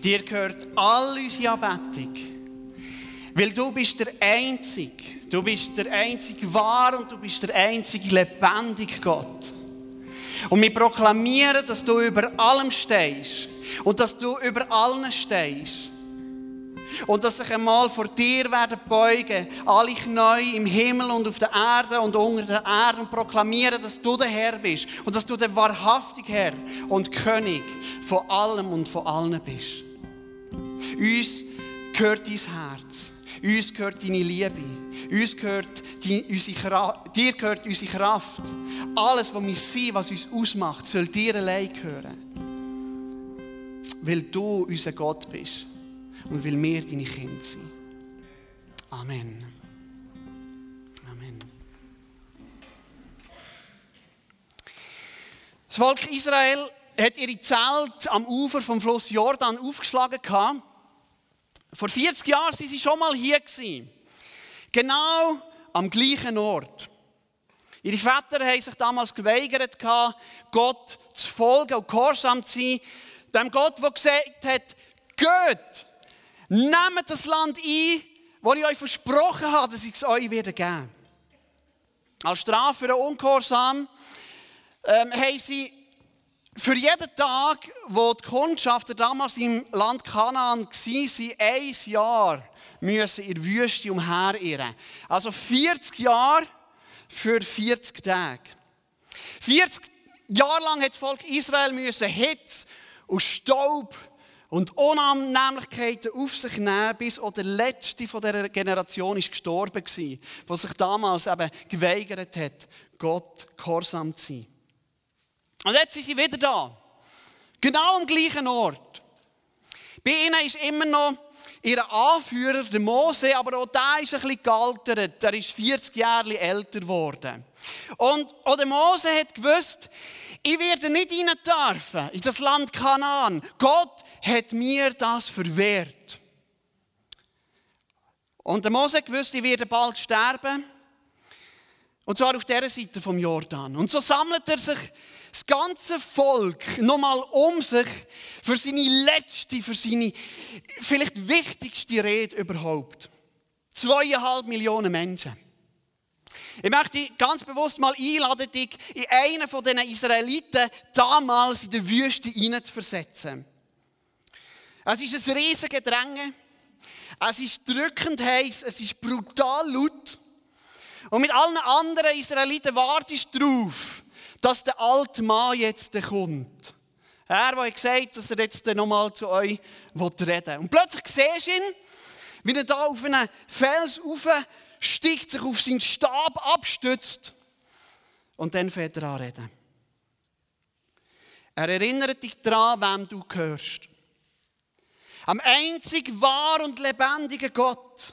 Dir gehört all unsere Anbetung. Weil du bist der Einzige. Du bist der einzige wahre und du bist der einzige lebendige Gott. Und wir proklamieren, dass du über allem stehst. Und dass du über allen stehst. Und dass sich einmal vor dir werden beugen, alle Knie im Himmel und auf der Erde und unter der Erde und proklamieren, dass du der Herr bist. Und dass du der wahrhaftige Herr und König von allem und von allen bist. Uns gehört dein Herz. Uns gehört deine Liebe. Uns gehört dir gehört unsere Kraft. Alles, was wir sind, was uns ausmacht, soll dir allein gehören. Weil du unser Gott bist. Und weil wir deine Kinder sind. Amen. Amen. Das Volk Israel hat ihre Zelte am Ufer vom Fluss Jordan aufgeschlagen. Vor 40 Jahren waren sie schon mal hier. Genau am gleichen Ort. Ihre Väter haben sich damals geweigert, Gott zu folgen und gehorsam zu sein. Dem Gott, der gesagt hat, geht! Nehmt das Land ein, das ich euch versprochen habe, dass ich es euch wieder geben. Als Strafe für den Ungehorsam haben sie für jeden Tag, wo die Kundschafter damals im Land Kanaan waren, 1 Jahr müssen in der Wüste umherirren. Also 40 Jahre für 40 Tage. 40 Jahre lang hat das Volk Israel Hitze und Staub und Unannehmlichkeiten auf sich nehmen, bis auch der Letzte von dieser Generation ist gestorben war, der sich damals eben geweigert hat, Gott gehorsam zu sein. Und jetzt sind sie wieder da. Genau am gleichen Ort. Bei ihnen ist immer noch ihr Anführer, der Mose, aber auch der ist ein bisschen gealtert. Er ist 40 Jahre älter geworden. Und auch der Mose hat gewusst, ich werde nicht rein dürfen in das Land Kanaan. Gott hat mir das verwehrt. Und der Mose hat gewusst, ich werde bald sterben. Und zwar auf dieser Seite vom Jordan. Und so sammelt er sich das ganze Volk nochmal um sich für seine letzte, für seine vielleicht wichtigste Rede überhaupt. 2,5 Millionen Menschen. Ich möchte dich ganz bewusst mal einladen, dich in einen von diesen Israeliten damals in der Wüste hineinzuversetzen. Es ist ein riesiges Gedränge. Es ist drückend heiß. Es ist brutal laut. Und mit allen anderen Israeliten wartest du darauf, dass der alte Mann jetzt kommt. Er, der gesagt hat, dass er jetzt nochmal zu euch reden will. Und plötzlich siehst du ihn, wie er da auf einen Fels aufsteigt, sich auf seinen Stab abstützt. Und dann fängt er an zu reden. Er erinnert dich daran, wem du gehörst. Am einzig wahren und lebendigen Gott.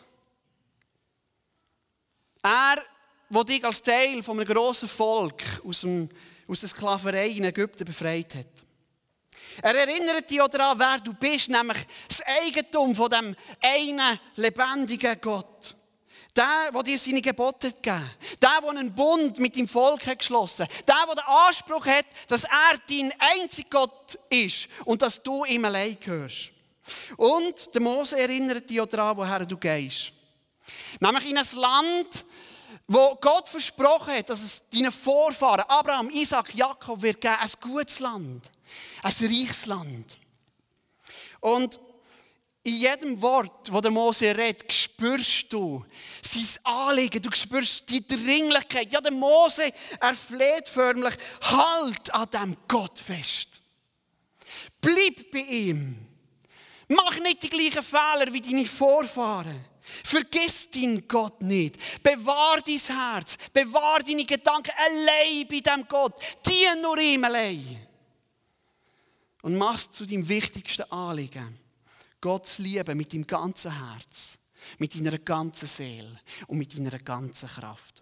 Er, der dich als Teil von einem grossen Volk aus der Sklaverei in Ägypten befreit hat. Er erinnert dich auch daran, wer du bist, nämlich das Eigentum von dem einen lebendigen Gott. Der dir seine Gebote gegeben hat. Der einen Bund mit dem Volk hat geschlossen hat. Der den Anspruch hat, dass er dein einziger Gott ist und dass du ihm allein gehörst. Und der Mose erinnert dich auch daran, woher du gehst. Nämlich in ein Land, wo Gott versprochen hat, dass es deinen Vorfahren, Abraham, Isaac, Jakob, wird geben, ein gutes Land, ein reiches Land. Und in jedem Wort, das der Mose redet, spürst du sein Anliegen, du spürst die Dringlichkeit. Ja, der Mose, er fleht förmlich, halt an diesem Gott fest. Bleib bei ihm. Mach nicht die gleichen Fehler wie deine Vorfahren. Vergiss deinen Gott nicht. Bewahr dein Herz. Bewahr deine Gedanken allein bei diesem Gott. Dien nur ihm allein. Und mach es zu deinem wichtigsten Anliegen. Gott zu lieben mit deinem ganzen Herz. Mit deiner ganzen Seele. Und mit deiner ganzen Kraft.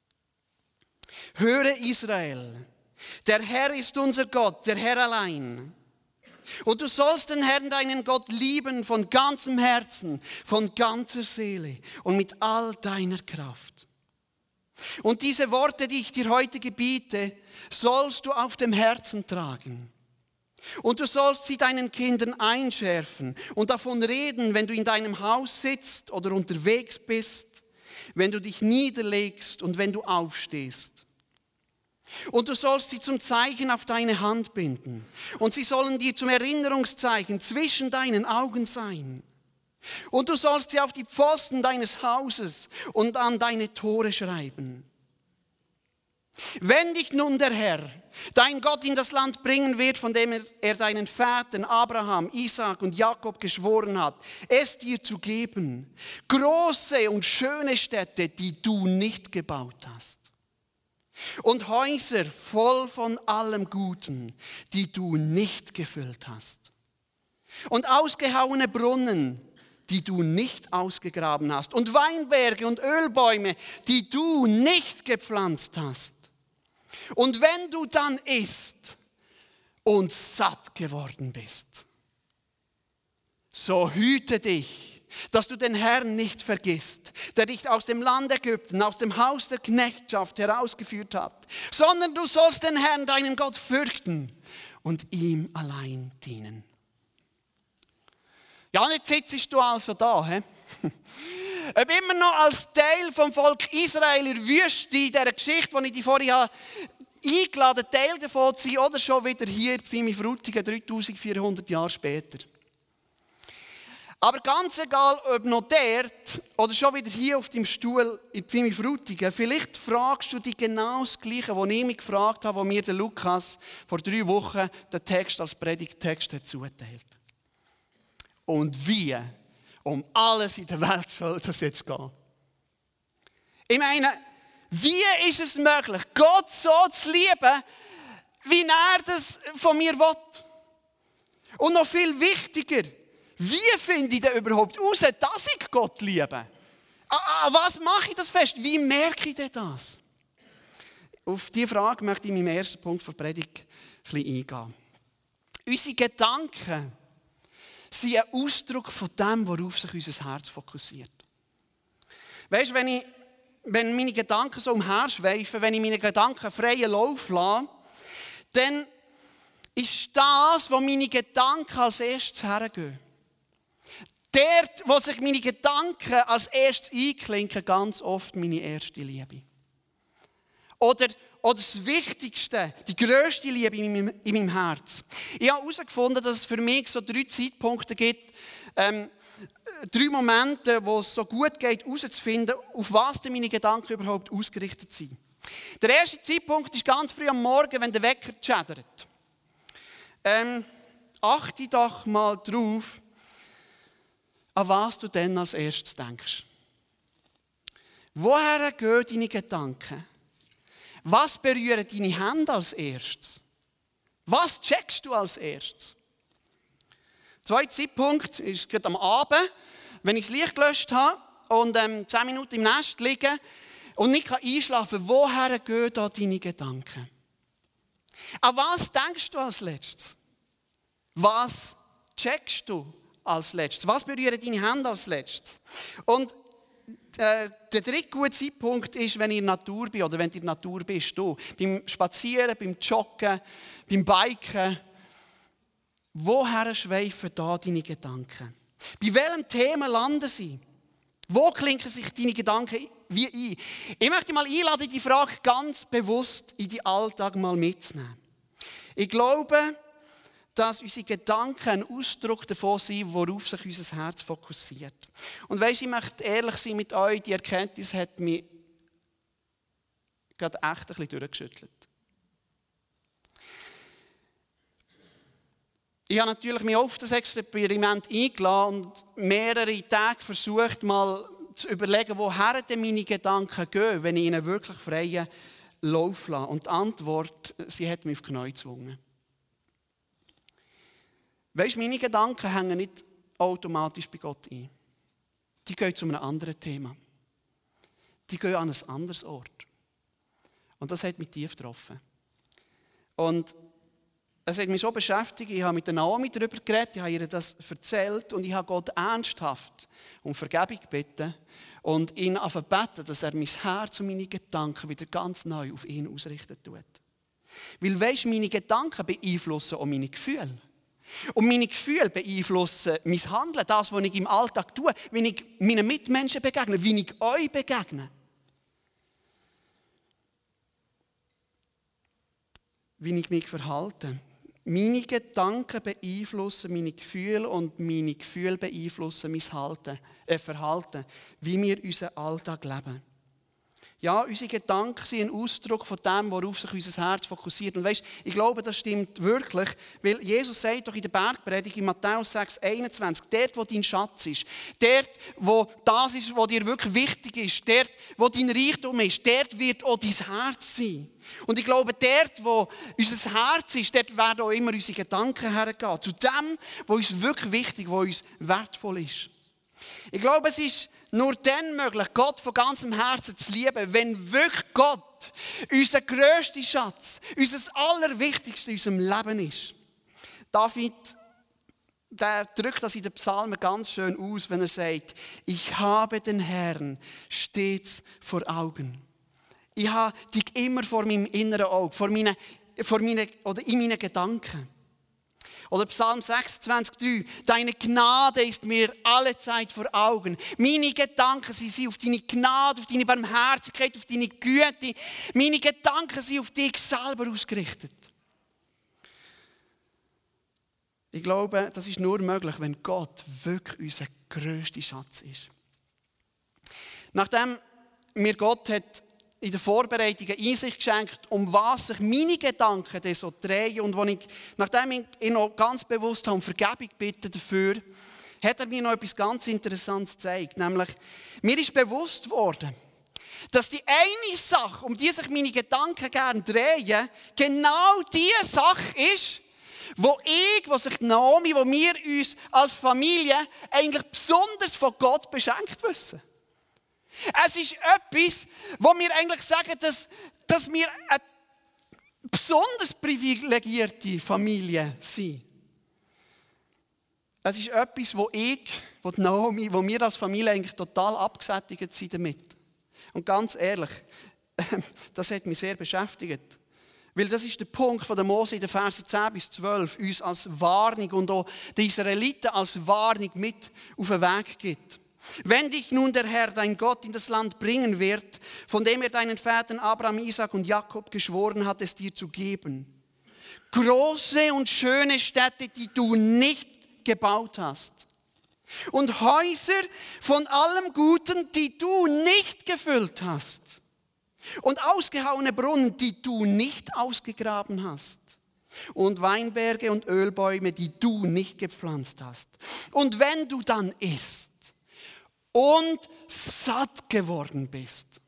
Höre Israel. Der Herr ist unser Gott. Der Herr allein. Und du sollst den Herrn, deinen Gott, lieben von ganzem Herzen, von ganzer Seele und mit all deiner Kraft. Und diese Worte, die ich dir heute gebiete, sollst du auf dem Herzen tragen. Und du sollst sie deinen Kindern einschärfen und davon reden, wenn du in deinem Haus sitzt oder unterwegs bist, wenn du dich niederlegst und wenn du aufstehst. Und du sollst sie zum Zeichen auf deine Hand binden. Und sie sollen dir zum Erinnerungszeichen zwischen deinen Augen sein. Und du sollst sie auf die Pfosten deines Hauses und an deine Tore schreiben. Wenn dich nun der Herr, dein Gott, in das Land bringen wird, von dem er deinen Vätern Abraham, Isaak und Jakob geschworen hat, es dir zu geben, große und schöne Städte, die du nicht gebaut hast, und Häuser voll von allem Guten, die du nicht gefüllt hast, und ausgehauene Brunnen, die du nicht ausgegraben hast, und Weinberge und Ölbäume, die du nicht gepflanzt hast. Und wenn du dann isst und satt geworden bist, so hüte dich, dass du den Herrn nicht vergisst, der dich aus dem Land Ägypten, aus dem Haus der Knechtschaft herausgeführt hat, sondern du sollst den Herrn, deinen Gott, fürchten und ihm allein dienen. Ja, und jetzt sitzt du also da, he? Ob immer noch als Teil vom Volk Israel in der Wüste, in dieser Geschichte, die ich dich vorhin eingeladen habe, Teil davon zu sein, oder schon wieder hier in Pfimi Frutigen, 3400 Jahre später. Aber ganz egal, ob noch dort oder schon wieder hier auf dem Stuhl in Pfimi Frutigen, vielleicht fragst du dich genau das Gleiche, was ich mich gefragt habe, wo mir der Lukas vor 3 Wochen den Text als Predigttext hat zugeteilt. Und wie um alles in der Welt soll das jetzt gehen? Ich meine, wie ist es möglich, Gott so zu lieben, wie er das von mir will? Und noch viel wichtiger, wie finde ich denn überhaupt heraus, dass ich Gott liebe? Was mache ich das fest? Wie merke ich denn das? Auf diese Frage möchte ich in meinem ersten Punkt der Predigt ein bisschen eingehen. Unsere Gedanken sind ein Ausdruck von dem, worauf sich unser Herz fokussiert. Weißt du, wenn meine Gedanken so umherschweifen, wenn ich meine Gedanken freien Lauf lasse, dann ist das, wo meine Gedanken als erstes hergehen. Dort, wo sich meine Gedanken als erstes einklinken, ganz oft meine erste Liebe. Oder das Wichtigste, die grösste Liebe in meinem Herz. Ich habe herausgefunden, dass es für mich so 3 Zeitpunkte gibt, 3 Momente, wo es so gut geht, herauszufinden, auf was denn meine Gedanken überhaupt ausgerichtet sind. Der erste Zeitpunkt ist ganz früh am Morgen, wenn der Wecker schädert. Achte doch mal drauf, an was du dann als erstes denkst. Woher gehen deine Gedanken? Was berühren deine Hände als erstes? Was checkst du als erstes? Der zweite Zeitpunkt ist gerade am Abend, wenn ich das Licht gelöscht habe und 10 Minuten im Nest liege und nicht einschlafen kann. Woher gehen da deine Gedanken? An was denkst du als letztes? Was checkst du als letztes? Was berühren deine Hände als letztes? Und der dritte gute Zeitpunkt ist, wenn ich in der Natur bin oder wenn du in der Natur bist. Du, beim Spazieren, beim Joggen, beim Biken. Woher schweifen da deine Gedanken? Bei welchem Thema landen sie? Wo klinken sich deine Gedanken wie ein? Ich möchte mal einladen, die Frage ganz bewusst in den Alltag mal mitzunehmen. Ich glaube, dass unsere Gedanken ein Ausdruck davon sind, worauf sich unser Herz fokussiert. Und weisst, ich möchte ehrlich sein mit euch, die Erkenntnis hat mich gerade echt ein bisschen durchgeschüttelt. Ich habe natürlich mich auf das Experiment eingeladen und mehrere Tage versucht, mal zu überlegen, woher denn meine Gedanken gehen, wenn ich ihnen wirklich freien Lauf lasse. Und die Antwort, sie hat mich auf die Knie gezwungen. Weisst, meine Gedanken hängen nicht automatisch bei Gott ein. Die gehen zu einem anderen Thema. Die gehen an ein anderes Ort. Und das hat mich tief getroffen. Und es hat mich so beschäftigt, ich habe mit der Naomi darüber geredet, ich habe ihr das erzählt und ich habe Gott ernsthaft um Vergebung gebeten und ihn angefangen zu beten, dass er mein Herz und meine Gedanken wieder ganz neu auf ihn ausrichten tut. Weil, weisst, meine Gedanken beeinflussen auch meine Gefühle. Und meine Gefühle beeinflussen mein Handeln, das, was ich im Alltag tue, wie ich meinen Mitmenschen begegne, wie ich euch begegne. Wie ich mich verhalte. Meine Gedanken beeinflussen meine Gefühle und meine Gefühle beeinflussen mein Verhalten, wie wir unseren Alltag leben. Ja, unsere Gedanken sind ein Ausdruck von dem, worauf sich unser Herz fokussiert. Und weisst, ich glaube, das stimmt wirklich, weil Jesus sagt doch in der Bergpredigt in Matthäus 6,21, dort, wo dein Schatz ist, dort, wo das ist, was dir wirklich wichtig ist, dort, wo dein Reichtum ist, dort wird auch dein Herz sein. Und ich glaube, dort, wo unser Herz ist, dort werden auch immer unsere Gedanken hergehen. Zu dem, was uns wirklich wichtig, was uns wertvoll ist. Ich glaube, es ist nur dann möglich, Gott von ganzem Herzen zu lieben, wenn wirklich Gott unser grösster Schatz, unser Allerwichtigste in unserem Leben ist. David, der drückt das in den Psalmen ganz schön aus, wenn er sagt, ich habe den Herrn stets vor Augen. Ich habe dich immer vor meinem inneren Auge, oder in meinen Gedanken. Oder Psalm 26,3. Deine Gnade ist mir alle Zeit vor Augen. Meine Gedanken sind auf deine Gnade, auf deine Barmherzigkeit, auf deine Güte. Meine Gedanken sind auf dich selber ausgerichtet. Ich glaube, das ist nur möglich, wenn Gott wirklich unser grösster Schatz ist. Nachdem mir Gott hat in der Vorbereitung Einsicht geschenkt, um was sich meine Gedanken dann so drehen. Und nachdem ich ihn noch ganz bewusst habe, um Vergebung bitten dafür, hat er mir noch etwas ganz Interessantes gezeigt. Nämlich, mir ist bewusst worden, dass die eine Sache, um die sich meine Gedanken gerne drehen, genau die Sache ist, wo sich Naomi, wo wir uns als Familie eigentlich besonders von Gott beschenkt wissen. Es ist etwas, wo wir eigentlich sagen, dass wir eine besonders privilegierte Familie sind. Es ist etwas, wo Naomi, wo wir als Familie eigentlich total abgesättigt sind damit. Und ganz ehrlich, das hat mich sehr beschäftigt. Weil das ist der Punkt von der Mose in den Versen 10 bis 12, uns als Warnung und auch den Israeliten als Warnung mit auf den Weg gibt. Wenn dich nun der Herr, dein Gott, in das Land bringen wird, von dem er deinen Vätern Abraham, Isaac und Jakob geschworen hat, es dir zu geben. Große und schöne Städte, die du nicht gebaut hast. Und Häuser von allem Guten, die du nicht gefüllt hast. Und ausgehauene Brunnen, die du nicht ausgegraben hast. Und Weinberge und Ölbäume, die du nicht gepflanzt hast. Und wenn du dann isst und satt geworden bist,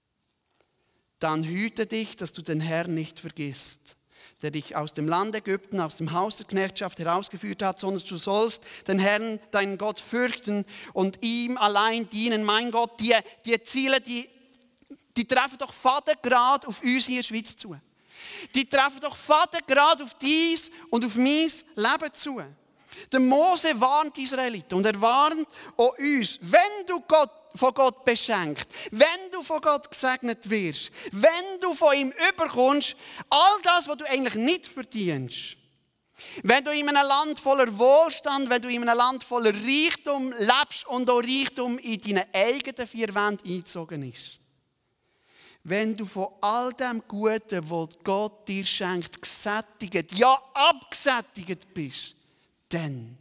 dann hüte dich, dass du den Herrn nicht vergisst, der dich aus dem Land Ägypten, aus dem Haus der Knechtschaft herausgeführt hat, sondern du sollst den Herrn, deinen Gott, fürchten und ihm allein dienen. Mein Gott, die Ziele, die treffen doch fadengrad auf uns hier in der Schweiz zu. Die treffen doch fadengrad auf dies und auf mein Leben zu. Der Mose warnt die Israeliten und er warnt auch uns, wenn du von Gott beschenkt, wenn du von Gott gesegnet wirst, wenn du von ihm überkommst, all das, was du eigentlich nicht verdienst, wenn du in einem Land voller Wohlstand, wenn du in einem Land voller Reichtum lebst und auch Reichtum in deinen eigenen vier Wänden eingezogen ist, wenn du von all dem Guten, was Gott dir schenkt, gesättigt, ja abgesättigt bist, dann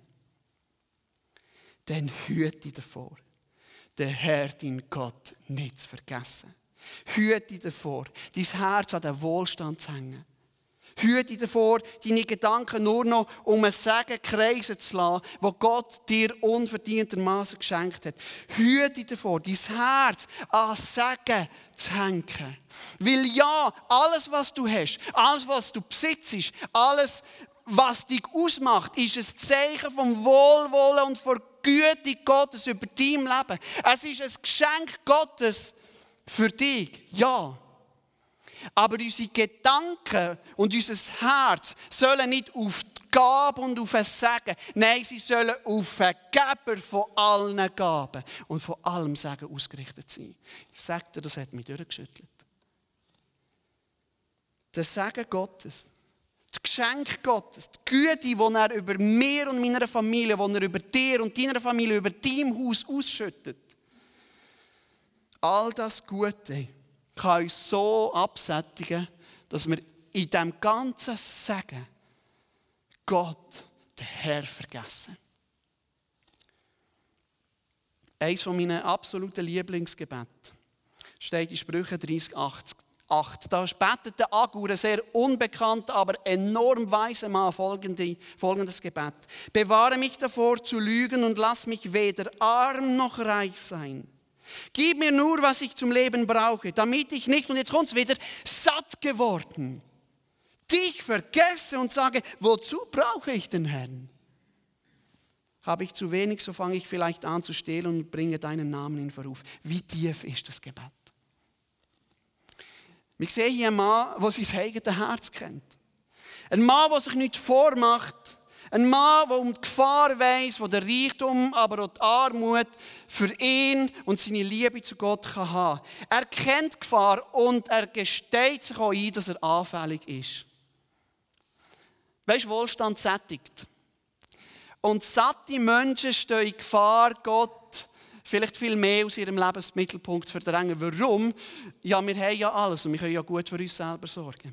hüte davor, den Herr, dein Gott, nicht zu vergessen. Hüte davor, dein Herz an den Wohlstand zu hängen. Hüte davor, deine Gedanken nur noch um ein Segen kreisen zu lassen, wo Gott dir unverdientermaßen geschenkt hat. Hüte davor, dein Herz an Segen zu hängen. Weil ja, alles, was du hast, alles, was du besitzt, alles, was dich ausmacht, ist ein Zeichen vom Wohlwollen und von Güte Gottes über dein Leben. Es ist ein Geschenk Gottes für dich, ja. Aber unsere Gedanken und unser Herz sollen nicht auf die Gabe und auf ein Segen, nein, sie sollen auf den Geber von allen Gaben und von allem Segen ausgerichtet sein. Ich sage dir, das hat mich durchgeschüttelt. das Segen Gottes, das Geschenk Gottes, die Güte, die er über mir und meiner Familie, die er über dir und deiner Familie, über dein Haus ausschüttet. All das Gute kann uns so absättigen, dass wir in diesem ganzen Segen Gott, den Herr, vergessen. Eines meiner absoluten Lieblingsgebete steht in Sprüche 30,8. Da betet der Agur, ein sehr unbekannt, aber enorm weiser Mann, folgendes Gebet. Bewahre mich davor zu lügen und lass mich weder arm noch reich sein. Gib mir nur, was ich zum Leben brauche, damit ich nicht, und jetzt kommt es wieder, satt geworden, dich vergesse und sage, wozu brauche ich den Herrn? Habe ich zu wenig, so fange ich vielleicht an zu stehlen und bringe deinen Namen in Verruf. Wie tief ist das Gebet? Wir sehen hier einen Mann, der sein eigenes Herz kennt. Ein Mann, der sich nichts vormacht. Ein Mann, der um die Gefahr weiss, der den Reichtum, aber auch die Armut für ihn und seine Liebe zu Gott kann haben. Er kennt die Gefahr und er gesteht sich auch ein, dass er anfällig ist. Weißt du, Wohlstand sättigt. Und satte Menschen stehen in Gefahr, Gott vielleicht viel mehr aus ihrem Lebensmittelpunkt zu verdrängen. Warum? Ja, wir haben ja alles und wir können ja gut für uns selber sorgen.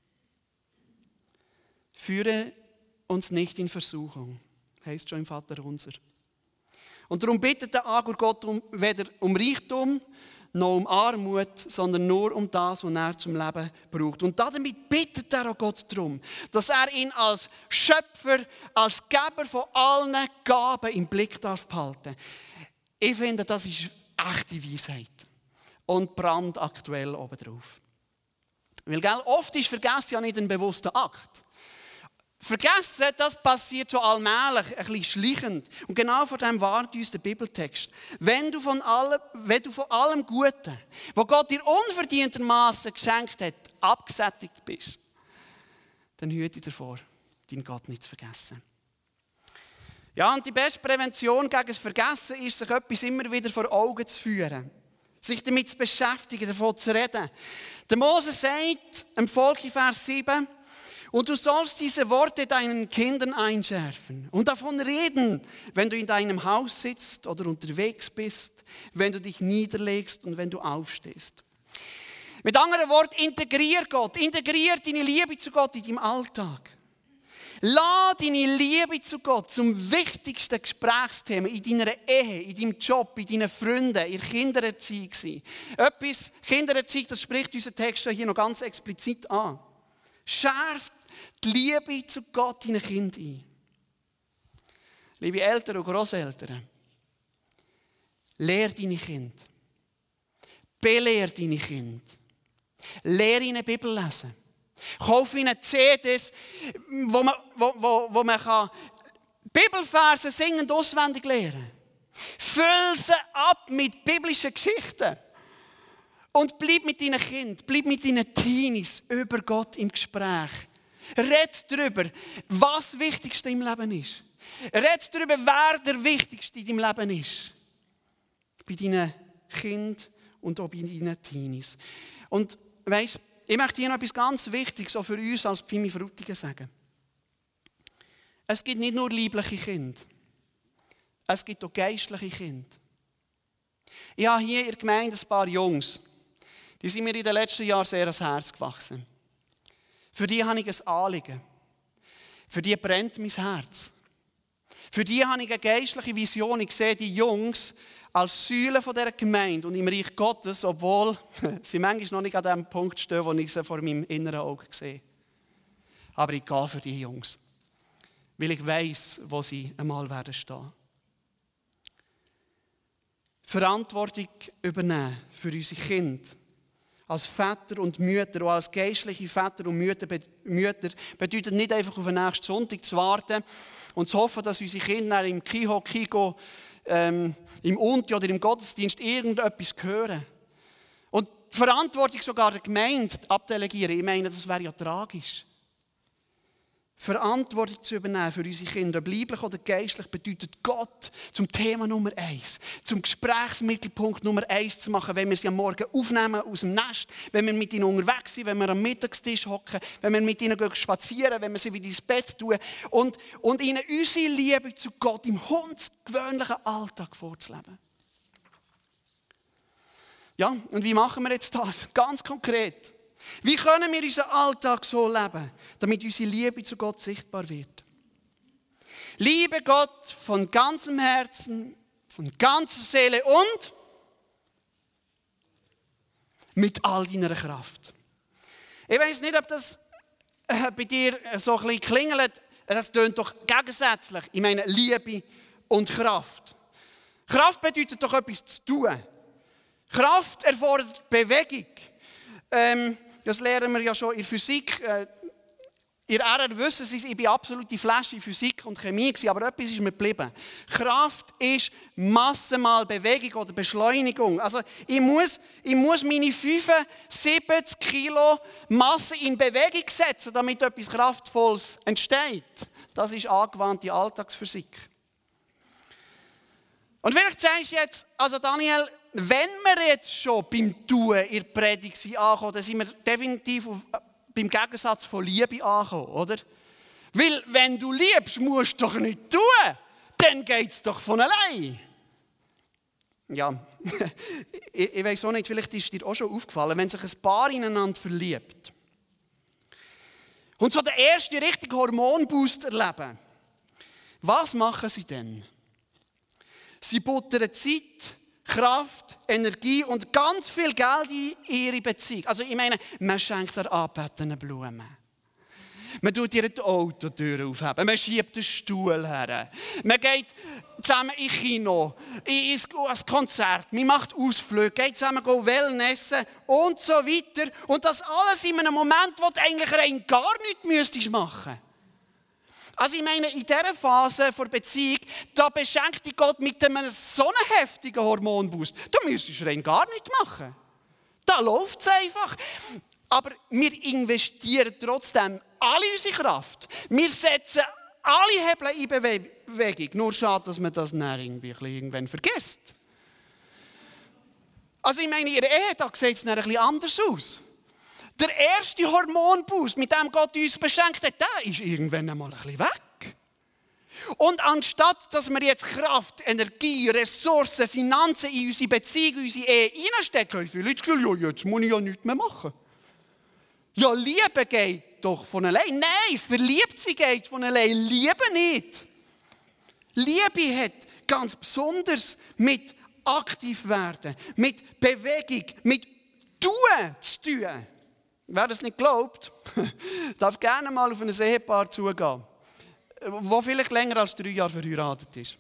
Führe uns nicht in Versuchung, heisst schon im Vater unser. Und darum bittet der Agur Gott weder um Reichtum noch um Armut, sondern nur um das, was er zum Leben braucht. Und damit bittet er auch Gott darum, dass er ihn als Schöpfer, als Geber von allen Gaben im Blick darf behalten. Ich finde, das ist echte Weisheit und brandaktuell obendrauf. Weil oft ist Vergessen ja nicht ein bewusster Akt. Vergessen, das passiert so allmählich, ein bisschen schleichend. Und genau vor dem warnt uns der Bibeltext. Wenn du von allem Guten, was Gott dir unverdientermaßen geschenkt hat, abgesättigt bist, dann hüte davor, deinen Gott nicht zu vergessen. Ja, und die beste Prävention gegen das Vergessen ist, sich etwas immer wieder vor Augen zu führen. Sich damit zu beschäftigen, davon zu reden. Der Mose sagt im Volk in Vers 7, und du sollst diese Worte deinen Kindern einschärfen und davon reden, wenn du in deinem Haus sitzt oder unterwegs bist, wenn du dich niederlegst und wenn du aufstehst. Mit anderen Worten, integrier Gott, integrier deine Liebe zu Gott in deinem Alltag. Lass deine Liebe zu Gott zum wichtigsten Gesprächsthema in deiner Ehe, in deinem Job, in deinen Freunden, in der Kindererziehung sein. Etwas, Kindererziehung, das spricht unser Text hier noch ganz explizit an. Schärft die Liebe zu Gott in ein Kind ein. Liebe Eltern und Grosseltern, lehr deine Kinder. Belehr deine Kinder. Lehr ihnen die Bibel lesen. Kauf ihnen CDs, wo man kann Bibelverse singend auswendig lernen. Füll sie ab mit biblischen Geschichten. Und bleib mit deinen Kindern, bleib mit deinen Teenies über Gott im Gespräch. Red darüber, was das Wichtigste im Leben ist. Red darüber, wer der Wichtigste in deinem Leben ist. Bei deinen Kindern und auch bei deinen Teenies. Und weisst, ich möchte hier noch etwas ganz Wichtiges auch für uns als Pfimi Frutigen sagen. Es gibt nicht nur liebliche Kinder. Es gibt auch geistliche Kinder. Ich habe hier in der Gemeinde ein paar Jungs. Die sind mir in den letzten Jahren sehr ans Herz gewachsen. Für die habe ich ein Anliegen. Für die brennt mein Herz. Für die habe ich eine geistliche Vision. Ich sehe die Jungs als Säulen dieser Gemeinde und im Reich Gottes, obwohl sie manchmal noch nicht an dem Punkt stehen, wo ich sie vor meinem inneren Auge sehe. Aber ich gehe für die Jungs. Weil ich weiss, wo sie einmal werden stehen. Verantwortung übernehmen für unsere Kinder. Als Väter und Mütter, auch als geistliche Väter und Mütter bedeutet nicht einfach auf den nächsten Sonntag zu warten und zu hoffen, dass unsere Kinder im Kiho, im Unti oder im Gottesdienst irgendetwas hören. Und die Verantwortung sogar der Gemeinde abdelegieren, ich meine, das wäre ja tragisch. Verantwortung zu übernehmen für unsere Kinder, ob leiblich oder geistlich, bedeutet Gott zum Thema Nummer 1, zum Gesprächsmittelpunkt Nummer 1 zu machen, wenn wir sie am Morgen aufnehmen aus dem Nest, wenn wir mit ihnen unterwegs sind, wenn wir am Mittagstisch hocken, wenn wir mit ihnen spazieren, wenn wir sie wieder ins Bett tun und ihnen unsere Liebe zu Gott im hundsgewöhnlichen Alltag vorzuleben. Ja, und wie machen wir jetzt das? Ganz konkret. Wie können wir unseren Alltag so leben, damit unsere Liebe zu Gott sichtbar wird? Liebe Gott von ganzem Herzen, von ganzer Seele und mit all deiner Kraft. Ich weiß nicht, ob das bei dir so ein bisschen klingelt. Das tönt doch gegensätzlich. Ich meine Liebe und Kraft. Kraft bedeutet doch etwas zu tun. Kraft erfordert Bewegung. Das lernen wir ja schon in der Physik. Ihr RR wissen, ich bin absolute Flasche in Physik und Chemie, aber etwas ist mir geblieben. Kraft ist Masse mal Bewegung oder Beschleunigung. Also ich muss meine 75 Kilo Masse in Bewegung setzen, damit etwas Kraftvolles entsteht. Das ist angewandte Alltagsphysik. Und vielleicht sagst du jetzt, also Daniel, wenn wir jetzt schon beim Tun in der Predigt ankommen, dann sind wir definitiv beim Gegensatz von Liebe ankommen, oder? Weil, wenn du liebst, musst du doch nicht tun. Dann geht es doch von allein. Ja, ich weiß auch nicht, vielleicht ist dir auch schon aufgefallen, wenn sich ein Paar ineinander verliebt und so den ersten richtigen Hormonboost erleben, was machen sie denn? Sie buttern Zeit, Kraft, Energie und ganz viel Geld in ihre Beziehung. Also ich meine, man schenkt der Anbetenden Blumen. Man tut ihr die Autotür aufheben. Man schiebt den Stuhl her. Man geht zusammen ins Kino, ins Konzert. Man macht Ausflüge, geht zusammen Wellnessen und so weiter. Und das alles in einem Moment, wo du eigentlich rein gar nichts machen müsstest. Also ich meine, in dieser Phase der Beziehung, da beschenkt dich Gott mit einem so heftigen Hormonboost. Da müsstest du rein gar nichts machen. Da läuft es einfach. Aber wir investieren trotzdem alle unsere Kraft. Wir setzen alle Hebel in Bewegung. Nur schade, dass man das dann irgendwann vergisst. Also ich meine, in der Ehe, da sieht es dann ein bisschen anders aus. Der erste Hormonboost, mit dem Gott uns beschenkt hat, der ist irgendwann einmal ein bisschen weg. Und anstatt, dass wir jetzt Kraft, Energie, Ressourcen, Finanzen in unsere Beziehung, in unsere Ehe reinstecken, haben viele Leute das Gefühl, ja, jetzt muss ich ja nichts mehr machen. Ja, Liebe geht doch von allein. Nein, verliebt sie geht von allein. Liebe nicht. Liebe hat ganz besonders mit aktiv werden, mit Bewegung, mit Tun zu tun. Wer das nicht glaubt, darf gerne mal auf ein Ehepaar zugehen, das vielleicht länger als 3 Jahre verheiratet ist.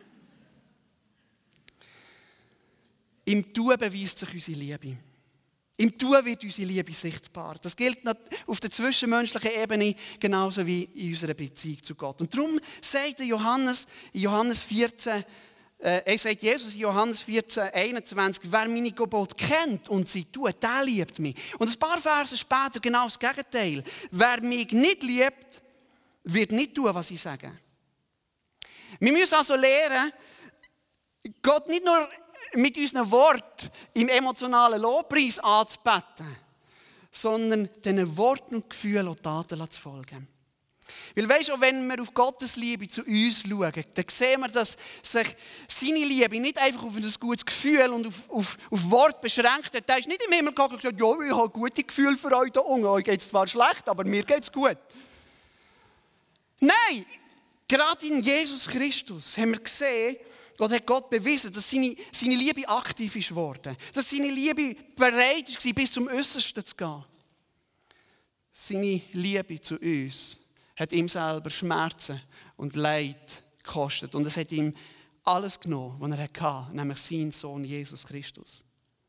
Im Tun beweist sich unsere Liebe. Im Tun wird unsere Liebe sichtbar. Das gilt auf der zwischenmenschlichen Ebene genauso wie in unserer Beziehung zu Gott. Und darum sagt Johannes in Johannes 14, sagt Jesus in Johannes 14, 21, wer meine Gebote kennt und sie tut, der liebt mich. Und ein paar Verse später genau das Gegenteil. Wer mich nicht liebt, wird nicht tun, was ich sage. Wir müssen also lernen, Gott nicht nur mit unseren Worten im emotionalen Lobpreis anzubeten, sondern diesen Worten und Gefühlen und Taten zu folgen. Weil weisst du, wenn wir auf Gottes Liebe zu uns schauen, dann sehen wir, dass sich seine Liebe nicht einfach auf ein gutes Gefühl und auf Wort beschränkt hat. Er ist nicht im Himmel gegangen und gesagt, ja, ich habe gute Gefühle für euch da unten. Euch geht es zwar schlecht, aber mir geht es gut. Nein, gerade in Jesus Christus haben wir gesehen, Gott hat Gott bewiesen, dass seine Liebe aktiv ist worden. Dass seine Liebe bereit war, bis zum Äußersten zu gehen. Seine Liebe zu uns hat ihm selber Schmerzen und Leid gekostet. Und es hat ihm alles genommen, was er hatte, nämlich seinen Sohn Jesus Christus.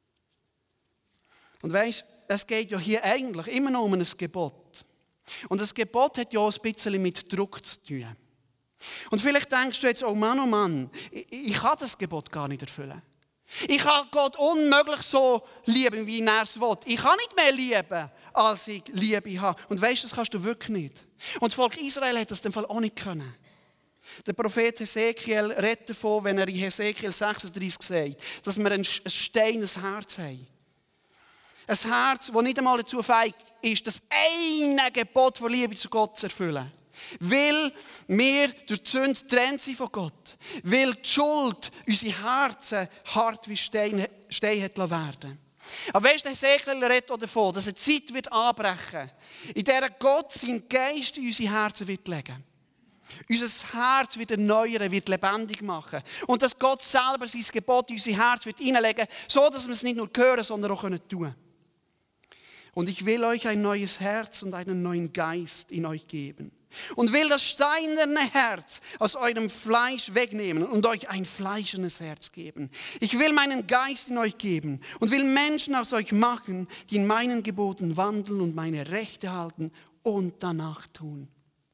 Und weisst, es geht ja hier eigentlich immer noch um ein Gebot. Und das Gebot hat ja auch ein bisschen mit Druck zu tun. Und vielleicht denkst du jetzt, oh Mann, ich kann das Gebot gar nicht erfüllen. Ich kann Gott unmöglich so lieben, wie er es will. Ich kann nicht mehr lieben, als ich Liebe habe. Und weisst du, das kannst du wirklich nicht. Und das Volk Israel hat das in dem Fall auch nicht können. Der Prophet Hesekiel redet davon, wenn er in Hesekiel 36 sagt, dass wir ein steinernes Herz haben. Ein Herz, das nicht einmal dazu fähig ist, das eine Gebot von Liebe zu Gott zu erfüllen. Weil wir durch die Sünde getrennt sind von Gott. Weil die Schuld unsere Herzen hart wie Stein hat werden. Aber weißt du, Hesekiel redet auch davon, dass eine Zeit wird anbrechen, in der Gott seinen Geist in unsere Herzen wird legen. Unser Herz wird erneuern, wird lebendig machen. Und dass Gott selber sein Gebot in unser Herz wird hineinlegen, so dass wir es nicht nur hören, sondern auch tun können. Und ich will euch ein neues Herz und einen neuen Geist in euch geben. Und will das steinerne Herz aus eurem Fleisch wegnehmen und euch ein fleischernes Herz geben. Ich will meinen Geist in euch geben und will Menschen aus euch machen, die in meinen Geboten wandeln und meine Rechte halten und danach tun.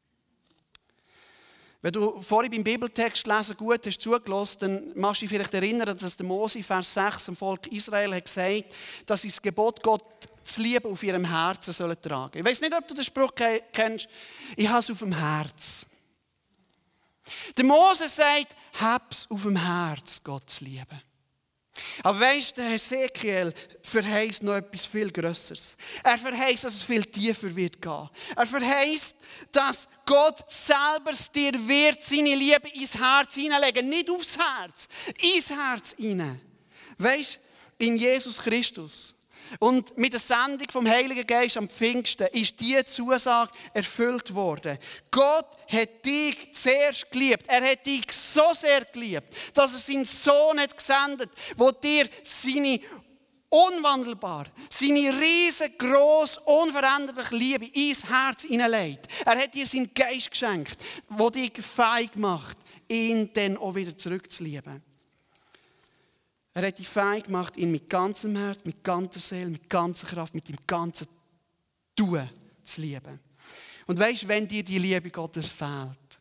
Wenn du vorhin beim Bibeltext lesen gut hast zugelassen, dann machst du dich vielleicht erinnern, dass der Mose, Vers 6, dem Volk Israel hat gesagt, dass sie das Gebot Gott zu lieben auf ihrem Herzen sollen tragen. Ich weiß nicht, ob du den Spruch kennst, ich habe es auf dem Herz. Der Mose sagt, hab's auf dem Herz, Gott zu lieben. Aber weisst du, Hesekiel verheißt noch etwas viel Grösseres. Er verheißt, dass es viel tiefer wird gehen. Er verheißt, dass Gott selber dir wird seine Liebe ins Herz hineinlegen. Nicht aufs Herz, ins Herz hinein. Weisst du, in Jesus Christus. Und mit der Sendung vom Heiligen Geist am Pfingsten ist diese Zusage erfüllt worden. Gott hat dich zuerst geliebt. Er hat dich so sehr geliebt, dass er seinen Sohn hat gesendet, der dir seine unwandelbar, seine riesengroße, unveränderliche Liebe ins Herz hineinlegt. Er hat dir seinen Geist geschenkt, der dich fähig macht, ihn dann auch wieder zurückzulieben. Er hat dich fähig gemacht, ihn mit ganzem Herz, mit ganzer Seele, mit ganzer Kraft, mit dem ganzen Tun zu lieben. Und weisst, wenn dir die Liebe Gottes fehlt,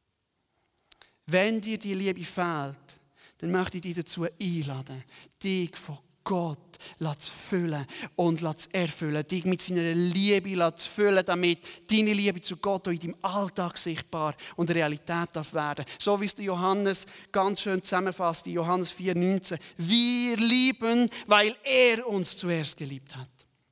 dann möchte ich dich dazu einladen, dich von Gott zu füllen und zu erfüllen, dich mit seiner Liebe zu füllen, damit deine Liebe zu Gott auch in deinem Alltag sichtbar und Realität darf werden. So wie es der Johannes ganz schön zusammenfasst, in Johannes 4,19. Wir lieben, weil er uns zuerst geliebt hat.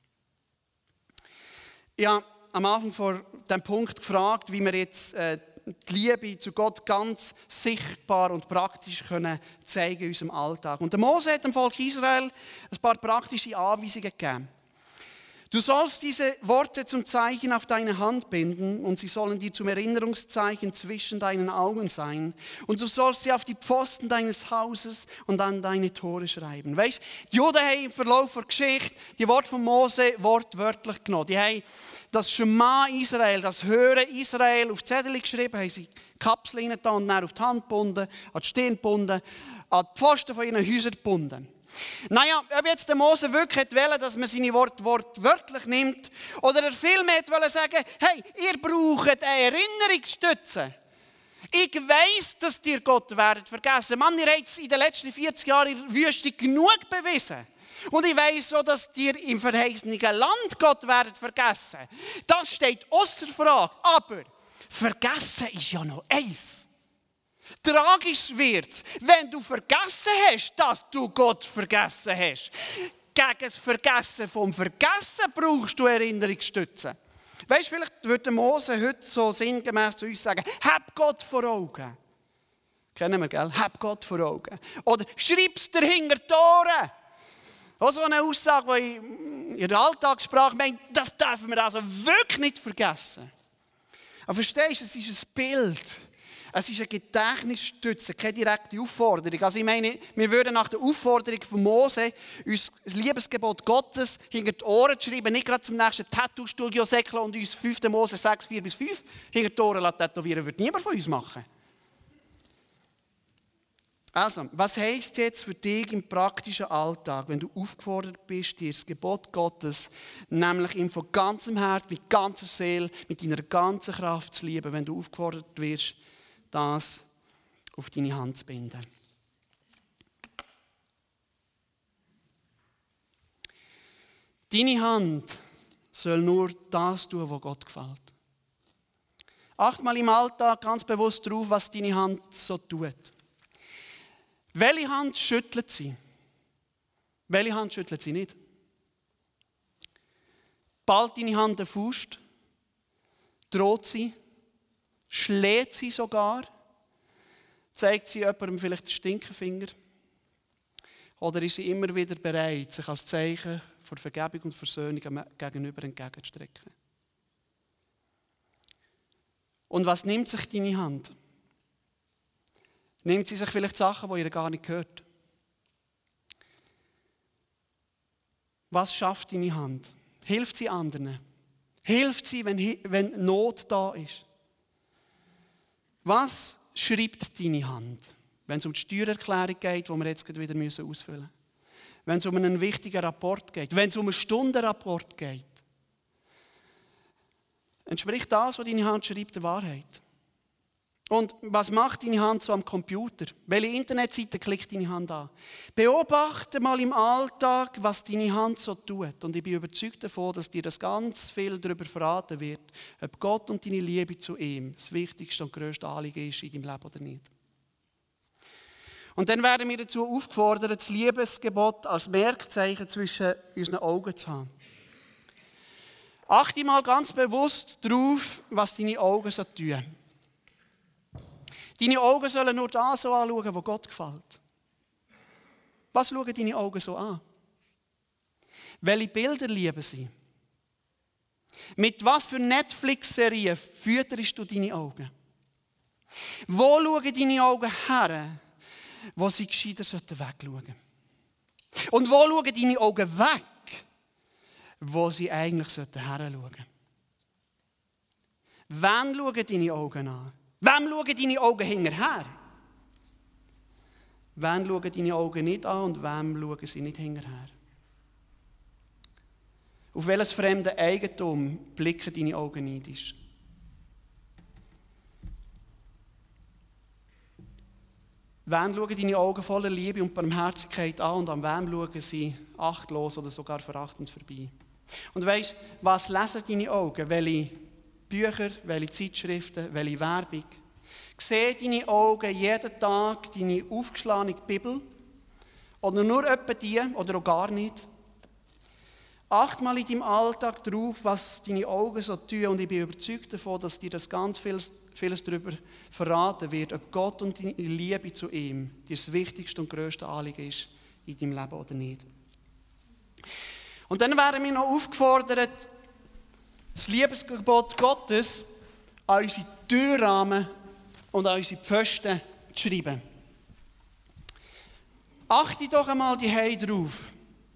Ich habe am Anfang vor dem Punkt gefragt, wie wir jetzt die Liebe zu Gott ganz sichtbar und praktisch können zeigen in unserem Alltag. Und der Mose hat dem Volk Israel ein paar praktische Anweisungen gegeben. Du sollst diese Worte zum Zeichen auf deine Hand binden und sie sollen dir zum Erinnerungszeichen zwischen deinen Augen sein. Und du sollst sie auf die Pfosten deines Hauses und an deine Tore schreiben. Weißt, die Juden haben im Verlauf der Geschichte die Worte von Mose wortwörtlich genommen. Die haben das Schema Israel, das Hören Israel auf Zettel geschrieben, haben sie Kapseln rein und dann auf die Hand gebunden, an die Stirn gebunden, an die Pfosten von ihren Häusern gebunden. Naja, ob jetzt der Mose wirklich wollte, dass man seine Worte wortwörtlich nimmt, oder er vielmehr wollte sagen, hey, ihr braucht eine Erinnerungsstütze. Ich weiss, dass ihr Gott werdet vergessen. Mann, ihr habt es in den letzten 40 Jahren in der Wüste genug bewiesen. Und ich weiss auch, dass ihr im verheißenen Land Gott werdet vergessen. Das steht ausser Frage. Aber vergessen ist ja noch eins. Tragisch wird es, wenn du vergessen hast, dass du Gott vergessen hast. Gegen das Vergessen vom Vergessen brauchst du Erinnerungsstützen. Weißt du, vielleicht würde Mose heute so sinngemäß zu uns sagen, hab Gott vor Augen. Kennen wir, gell? Hab Gott vor Augen. Oder schreib's dir hinter die Ohren. Auch so eine Aussage, die in der Alltagssprache meint, das dürfen wir also wirklich nicht vergessen. Aber verstehst du, es ist ein Bild. Es ist eine Gedächtnisstütze, keine direkte Aufforderung. Also ich meine, wir würden nach der Aufforderung von Mose uns das Liebesgebot Gottes hinter die Ohren schreiben, nicht gerade zum nächsten Tattoo-Studio säckeln und uns 5. Mose 6, 4-5 hinter die Ohren tätowieren, würde niemand von uns machen. Also, was heisst jetzt für dich im praktischen Alltag, wenn du aufgefordert bist, dir das Gebot Gottes, nämlich ihm von ganzem Herz, mit ganzer Seele, mit deiner ganzen Kraft zu lieben, wenn du aufgefordert wirst, das auf deine Hand zu binden. Deine Hand soll nur das tun, was Gott gefällt. Achte mal im Alltag ganz bewusst darauf, was deine Hand so tut. Welche Hand schüttelt sie? Welche Hand schüttelt sie nicht? Ballt deine Hand den Faust? Droht sie? Schlägt sie sogar? Zeigt sie jemandem vielleicht den Stinkefinger? Oder ist sie immer wieder bereit, sich als Zeichen für Vergebung und Versöhnung gegenüber entgegenzustrecken? Und was nimmt sich deine Hand? Nimmt sie sich vielleicht Sachen, die ihr gar nicht gehört? Was schafft deine Hand? Hilft sie anderen? Hilft sie, wenn Not da ist? Was schreibt deine Hand, wenn es um die Steuererklärung geht, die wir jetzt wieder ausfüllen müssen? Wenn es um einen wichtigen Rapport geht? Wenn es um einen Stundenrapport geht? Entspricht das, was deine Hand schreibt, der Wahrheit? Und was macht deine Hand so am Computer? Welche Internetseite klickt deine Hand an? Beobachte mal im Alltag, was deine Hand so tut. Und ich bin überzeugt davon, dass dir das ganz viel darüber verraten wird, ob Gott und deine Liebe zu ihm das wichtigste und grösste Anliegen ist in deinem Leben oder nicht. Und dann werden wir dazu aufgefordert, das Liebesgebot als Merkzeichen zwischen unseren Augen zu haben. Achte mal ganz bewusst darauf, was deine Augen so tun. Deine Augen sollen nur das so anschauen, was Gott gefällt. Was schauen deine Augen so an? Welche Bilder lieben sie? Mit was für Netflix-Serien fütterst du deine Augen? Wo schauen deine Augen her, wo sie gescheiter wegschauen sollten? Und wo schauen deine Augen weg, wo sie eigentlich herschauen sollten? Wann schauen deine Augen an? Wem schauen deine Augen hinterher? Wem schauen deine Augen nicht an und wem schauen sie nicht hinterher? Auf welches fremde Eigentum blicken deine Augen neidisch? Wem schauen deine Augen voller Liebe und Barmherzigkeit an und an wem schauen sie achtlos oder sogar verachtend vorbei? Und weisst, was lesen deine Augen? Welche Bücher, welche Zeitschriften, welche Werbung? Sehen deine Augen jeden Tag deine aufgeschlagene Bibel? Oder nur etwa die oder auch gar nicht? Acht mal in deinem Alltag darauf, was deine Augen so tun. Und ich bin überzeugt davon, dass dir das ganz vieles darüber verraten wird, ob Gott und deine Liebe zu ihm dir das wichtigste und grösste Anliegen ist in deinem Leben oder nicht. Und dann werden wir noch aufgefordert, das Liebesgebot Gottes an unsere Türrahmen und an unsere Pfosten zu schreiben. Achte doch einmal drauf.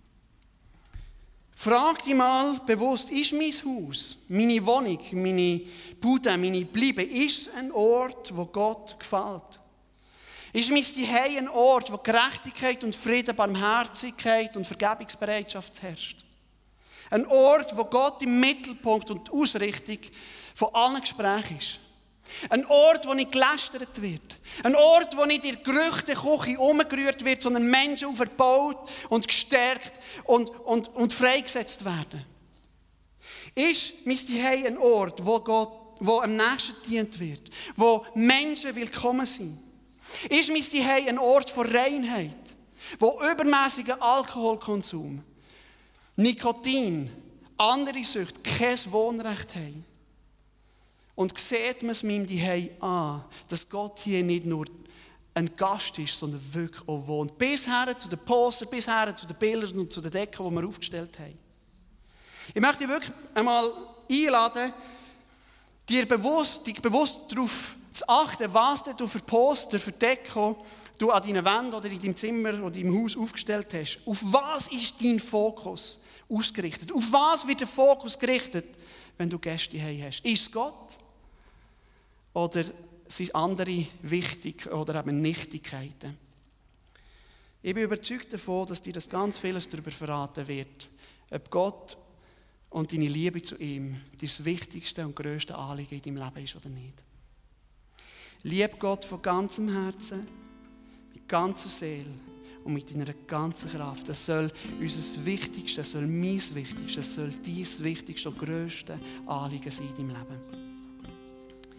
Frag dich mal bewusst, ist mein Haus, meine Wohnung, meine Bude, meine Bleibe, ist es ein Ort, wo Gott gefällt? Ist mein Zuhause ein Ort, wo Gerechtigkeit und Frieden, Barmherzigkeit und Vergebungsbereitschaft herrscht? Ein Ort, wo Gott im Mittelpunkt und die Ausrichtung von allen Gesprächen ist. Ein Ort, wo nicht gelästert wird. Ein Ort, wo nicht in der Gerüchteküche umgerührt wird, sondern Menschen verbaut und gestärkt und freigesetzt werden. Ist mein Zuhause ein Ort, wo am nächsten dient wird, wo Menschen willkommen sind? Ist mein Zuhause ein Ort von Reinheit, wo übermäßiger Alkoholkonsum, Nikotin, andere Süchte kein Wohnrecht haben? Und sieht man es meinem Zuhause an, dass Gott hier nicht nur ein Gast ist, sondern wirklich auch wohnt. Bis her zu den Poster, bis her zu den Bildern und zu den Decken, die wir aufgestellt haben. Ich möchte dich wirklich einmal einladen, dich bewusst darauf zu achten, was du für Poster, für Deko du an deinen Wänden oder in deinem Zimmer oder im Haus aufgestellt hast. Auf was ist dein Fokus ausgerichtet? Auf was wird der Fokus gerichtet, wenn du Gäste hier hast? Ist es Gott? Oder sind andere wichtig oder eben Nichtigkeiten? Ich bin überzeugt davon, dass dir das ganz vieles darüber verraten wird, ob Gott und deine Liebe zu ihm das wichtigste und grösste Anliegen in deinem Leben ist oder nicht. Lieb Gott von ganzem Herzen, mit ganzer Seele und mit deiner ganzen Kraft. Das soll unser Wichtigstes, das soll mein Wichtigstes, das soll dein wichtigste und grösste Anliegen sein in deinem Leben.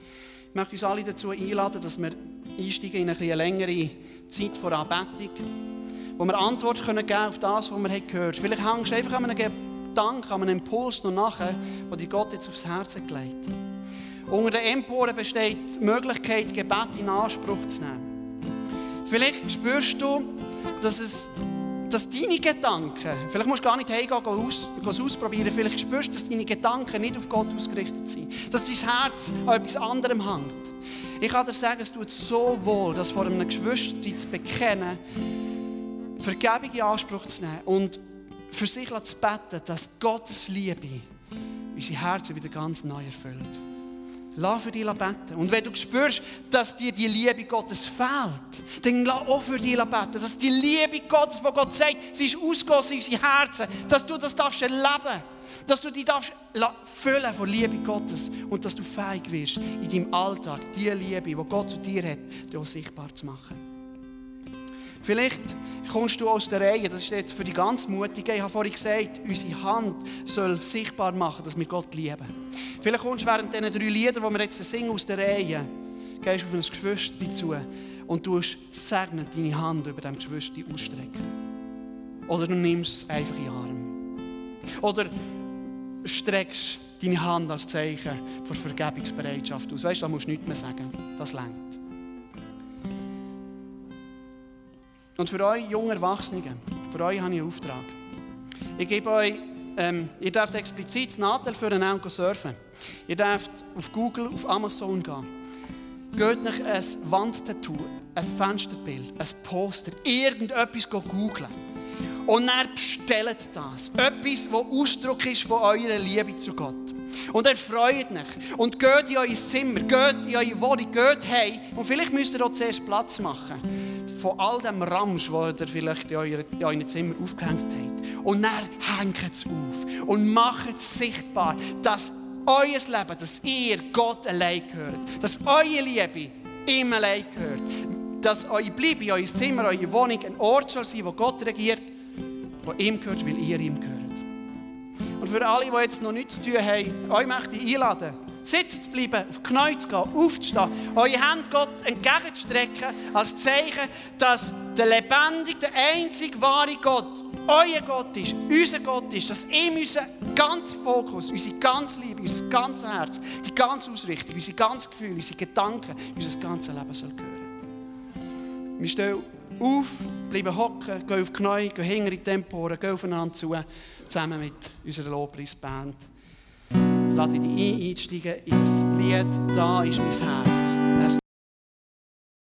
Ich möchte uns alle dazu einladen, dass wir einsteigen in eine längere Zeit vor Anbetung, wo wir Antwort geben können auf das, was wir gehört haben. Vielleicht hängst du einfach an einem Gedanken, an einem Impuls noch nachher, den dir Gott jetzt aufs Herz gelegt hat. Unter den Emporen besteht die Möglichkeit, Gebet in Anspruch zu nehmen. Vielleicht spürst du, dass deine Gedanken, vielleicht musst du gar nicht heimgehen, es ausprobieren, vielleicht spürst du, dass deine Gedanken nicht auf Gott ausgerichtet sind. Dass dein Herz an etwas anderem hängt. Ich kann dir sagen, es tut so wohl, das vor einem Geschwister zu bekennen, Vergebung in Anspruch zu nehmen und für sich zu beten, dass Gottes Liebe unsere Herzen wieder ganz neu erfüllt. Lass für dich beten. Und wenn du spürst, dass dir die Liebe Gottes fehlt, dann lass auch für dich beten. Dass die Liebe Gottes, die Gott sagt, sie ist ausgegossen in unsere Herzen, dass du das darfst erleben. Dass du dich darfst füllen von Liebe Gottes und dass du fähig wirst, in deinem Alltag die Liebe, die Gott zu dir hat, dir auch sichtbar zu machen. Vielleicht kommst du aus der Reihe, das ist jetzt für die ganz Mutigen. Ich habe vorhin gesagt, unsere Hand soll sichtbar machen, dass wir Gott lieben. Vielleicht kommst du während diesen 3 Lieder, die wir jetzt singen aus der Reihe, gehst auf ein Geschwister zu und tust segnend deine Hand über dem Geschwister ausstrecken. Oder du nimmst es einfach in den Arm. Oder streckst deine Hand als Zeichen für Vergebungsbereitschaft aus. Weißt du, da musst du nichts mehr sagen. Das reicht. Und für euch junge Erwachsene, für euch habe ich einen Auftrag. Ich gebe euch, ihr dürft explizit das Nadel für einen Namen surfen. Ihr dürft auf Google, auf Amazon gehen. Geht nach ein Wandtattoo, ein Fensterbild, ein Poster, irgendetwas googlen. Und dann bestellt das. Etwas, das Ausdruck ist von eurer Liebe zu Gott. Und erfreut euch. Und geht in euer Zimmer, geht in eure Wohnung, geht heim. Und vielleicht müsst ihr auch zuerst Platz machen. Von all dem Ramsch, den ihr vielleicht in eurem Zimmer aufgehängt habt. Und dann hängt es auf. Und macht es sichtbar, dass euer Leben, dass ihr Gott allein gehört. Dass eure Liebe ihm allein gehört. Dass eure Bleibe, euer Zimmer, eure Wohnung ein Ort soll sein, wo Gott regiert, wo ihm gehört, weil ihr ihm gehört. Und für alle, die jetzt noch nichts zu tun haben, euch möchte ich einladen, sitzen zu bleiben, auf die Knie zu gehen, aufzustehen, eure Hände Gott entgegenzustrecken, als Zeichen, dass der lebendige, der einzige wahre Gott euer Gott ist, unser Gott ist, dass ihm unser ganzer Fokus, unsere ganze Liebe, unser ganzes Herz, die ganze Ausrichtung, unsere ganze Gefühle, unsere Gedanken, unser ganzes Leben soll gehören. Wir stehen auf, bleiben hocken, gehen auf die Knie, gehen hinter die Temporen, gehen aufeinander zu, zusammen mit unserer Lobpreisband. Lade dich einsteigen in das Lied «Da ist mein Herz».